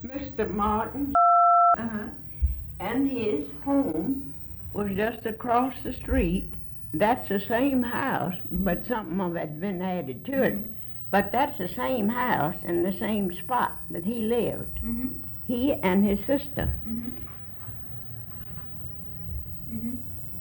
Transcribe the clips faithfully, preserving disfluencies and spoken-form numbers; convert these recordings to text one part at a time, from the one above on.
Mister Martin Uh-huh. and his home was just across the street. That's the same house, but something of it's been added to it. Mhm. But that's the same house and the same spot that he lived. Mhm. He and his sister. Mhm. Mhm.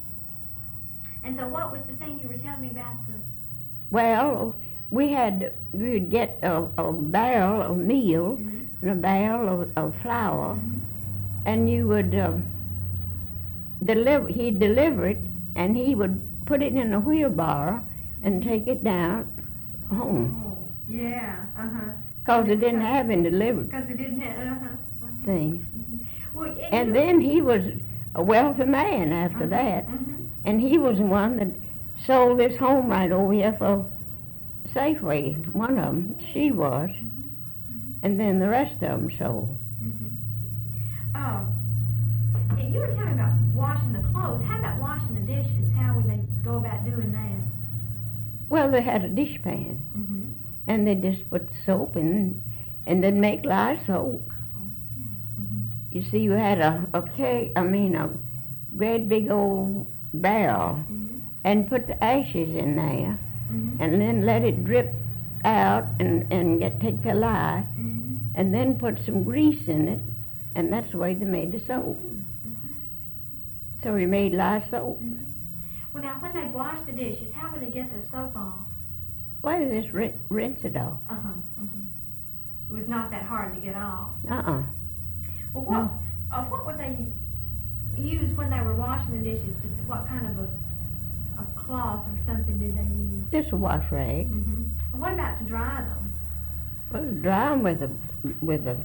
And so, what was the thing you were telling me about the? Well, we had we would get a, a barrel of meal Mhm. and a barrel of, of flour, Mhm. and you would um, deliver. He'd deliver it, and he would put it in a wheelbarrow and take it down home. Oh, yeah. Uh huh. Cause they didn't have any delivered Because it didn't have. Uh huh. Uh-huh. things. Mhm. Well, and, And you- then he was a wealthy man after Uh-huh. that, Mhm. and he was the one that sold this home right over here for Safeway. One of them, she was, Mhm. and then the rest of them sold. Mhm. Oh, and you were telling me about washing the clothes. How about washing the dishes? How would they go about doing that? Well, they had a dishpan, Mhm. and they just put soap in, and they'd make Lysol. Oh, yeah. Mhm. You see, you had a a keg, I mean a great big old barrel, Mhm. and put the ashes in there, Mhm. and then let it drip out and and get take the lye, Mhm. and then put some grease in it, and that's the way they made the soap. Mhm. So we made Lysol. Mhm. Well, now, when they wash the dishes, how would they get the soap off? Why did they just rin- rinse it off? Uh huh. Mhm. It was not that hard to get off. Uh-uh. Well, what uh, what would they use when they were washing the dishes? Did- What kind of a a cloth or something did they use? Just a wash rag. Mhm. And what about to dry them? Well, dry 'em with a with a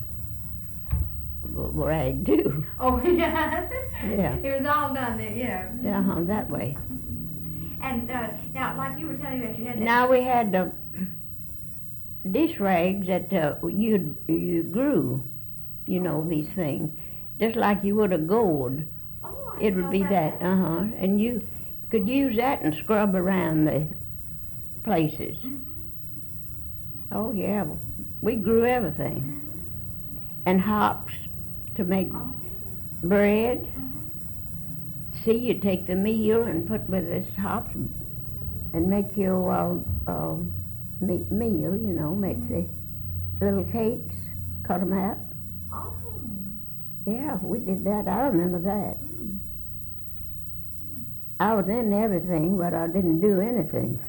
w- rag too. Oh, yeah. Yeah. It was all done there, yeah. Yeah, uh-huh, that way. And uh, now, like you were telling me that you had that. Now we had the dish rags that uh, you you grew, you know, these things, just like you would a gourd. Oh, I It didn't would know be about that, uh huh, and you could use that and scrub around the places. Mhm. Oh yeah, we grew everything, Mhm. and hops to make Oh. bread. Mhm. See, you take the meal and put with this hops and make your uh, uh, me- meal, you know, make the little cakes, cut 'em out. Oh. Yeah, we did that. I remember that. Mm. I was in everything, but I didn't do anything.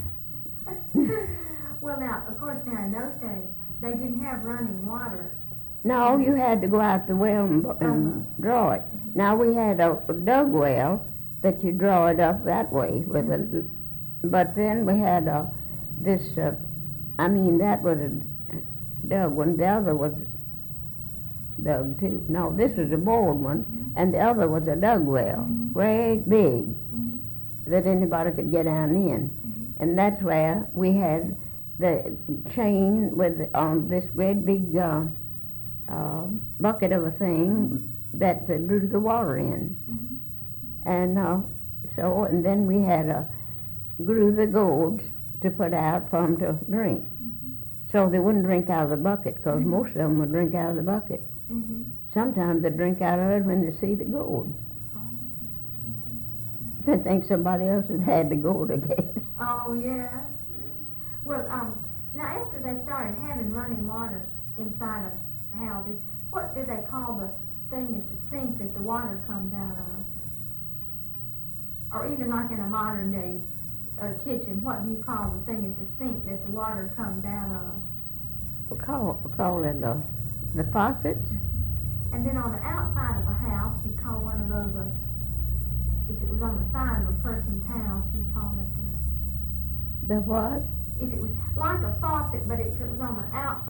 Well, now, of course, now in those days, they didn't have running water. No, you had to go out the well and, bu- and Uh-huh. draw it. Now we had a dug well that you draw it up that way with a, but then we had a this. Uh, I mean, that was a dug one. The other was dug too. No, this was a bored one, and the other was a dug well, Mhm. great big, Mhm. that anybody could get down in. Mhm. And that's where we had the chain with on this great big uh, uh, bucket of a thing that they drew the water in. Mhm. And uh, so, and then we had a grew the gourds to put out for them to drink. Mhm. So they wouldn't drink out of the bucket, because Mhm. most of them would drink out of the bucket. Mhm. Sometimes they drink out of it when they see the gourd. Oh. They think somebody else has had the gourd, I guess. Oh, yeah. Well, um, now after they started having running water inside of houses, what do they call the thing at the sink that the water comes out of? Or even like in a modern day uh, kitchen, what do you call the thing at the sink that the water comes out of? We call, we call it uh, the faucets. And then on the outside of a house, you call one of those, uh, if it was on the side of a person's house, you call it, uh, The what? if it was like a faucet, but if it was on the outside